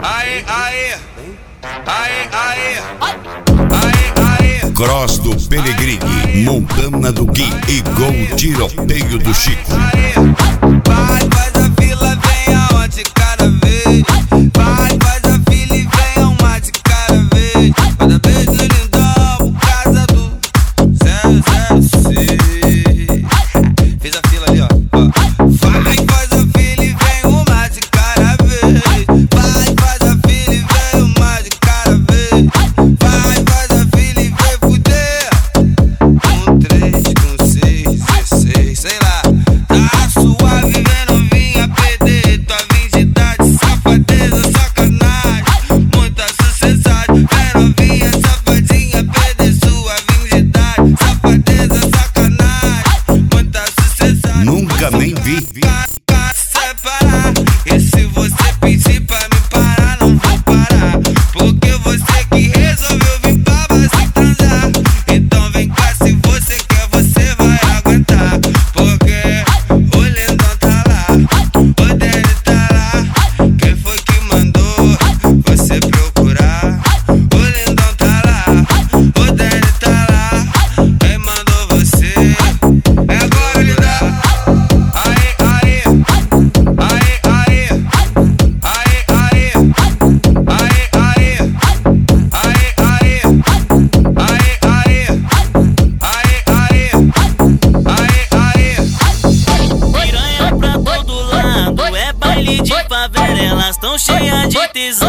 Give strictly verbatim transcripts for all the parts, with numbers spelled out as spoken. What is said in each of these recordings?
Aê, aê, aê, aê, aê, aê. Cross do Pelegrini, Montana do Gui e Gol Tiroteio do Chico. Vai, faz a fila, vem aonde cada vez. Vai, faz a fila e vem uma de cada vez. Cada vez no lindão, casa do zero zero seis. Fiz a fila ali, ó. Vai, faz a fila e vem uma de cada vez. Vai, faz a fila e vem uma de cada vez. Vai, faz a fila e vem fuder. Um, três, com seis, dezesseis, sei lá. Tá suave, vem novinha, perder tua virgindade. Safadeza, sacanagem, muita sucessagem. Vem novinha, safadinha, perder sua virgindade. Safadeza, sacanagem, muita sucessagem. Nunca nem vi. Separar. E se você pedir pra me parar, não vou parar. Porque você que resolveu vir pra se transar. Então vem cá, se você quer, você vai aguentar. Porque o lindão tá lá, o Danny tá lá. Quem foi que mandou você procurar? O lindão tá lá, o Danny tá lá. Quem mandou você? É agora, lindão. Aê, aê, aê, aê, aê, aê, aê, aê, aê, aê, aê, aê, aê, aê, aê, aê. Piranha pra todo lado, é baile de favela, elas tão cheias de tesão.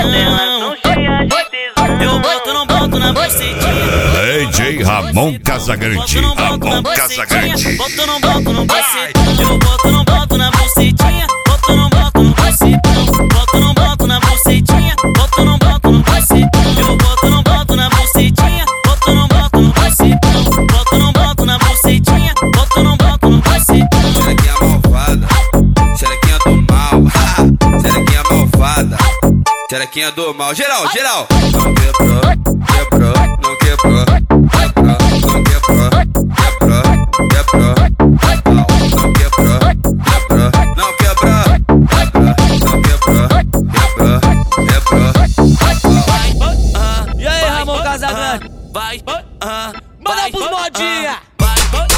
Eu boto, não boto na bucetinha. D J Ramon Casagrande, Ramon Casagrande. Boto, não boto no bucetinha. Eu boto, não boto na bucetinha. Boto, não boto no bucetinha. Boto, não boto na bucetinha. Boto, não boto no bucetinha. Eu boto, não boto na bucetinha. Boto, não boto no bucetinha. Boto, não boto na bucetinha. Boto, não boto no bucetinha. Xerequinha malvada, xerequinha do mal. Xerequinha malvada, xerequinha do mal. Geral, geral. Não quebrou, quebrou, não quebrou. Quebrou, não quebrou, quebrou, quebrou. Não quebrou, quebrou, não quebrou. Quebrou, não quebrou, quebrou, quebrou. Vai, E aí, Ramon Casagrande? vai, Manda pros modinha! vai,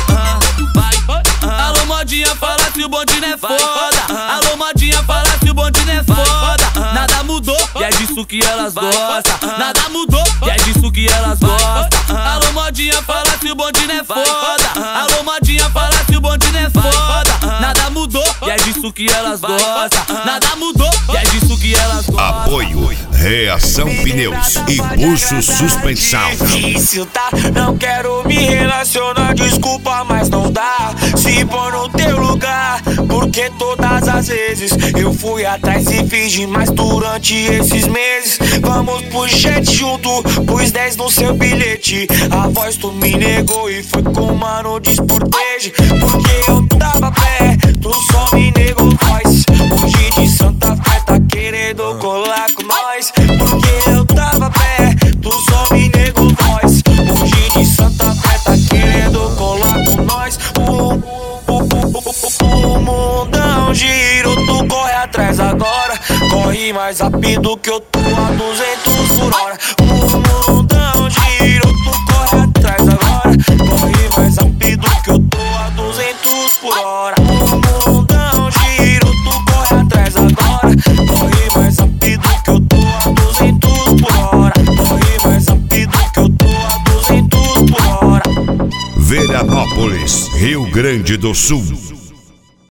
vai. Alô, modinha, fala se o bonde não é foda. Alô, modinha, fala se o bonde não é foda. Nada mudou, e é disso que elas gostam. Nada mudou, e é disso que elas gostam. Alô, modinha, fala se o bonde não é foda. Alô, modinha, fala se o bonde não é foda. Nada mudou, e é disso que elas gostam. Nada mudou, e é disso que elas gostam. Apoio, Reação Pneus e Bucho Suspensão. Difícil, tá? Não quero me relacionar, desculpa, mas não dá. Se pôr no teu lugar, porque todas as vezes eu fui atrás e fiz demais durante esses meses. Vamos pro jet junto, pus dez no seu bilhete. A voz tu me negou e foi com o mano desporteje. Porque eu tava perto, só me negou voz. Hoje de Santa Fé tá querendo colar com nós. Porque eu tava perto, só me negou voz. Hoje de Santa Fé tá querendo colar com nós. O, o, o, o, o mundão girou, tu corre atrás agora. Corre mais rápido que eu tô a duzentos por hora. O mundão girou, tu corre atrás agora. Corre mais rápido que eu tô a duzentos por hora. O mundão girou, tu corre atrás agora. Corre mais rápido que eu tô a duzentos por hora. Corre mais rápido que eu tô a duzentos por hora. Veranópolis, Rio Grande do Sul.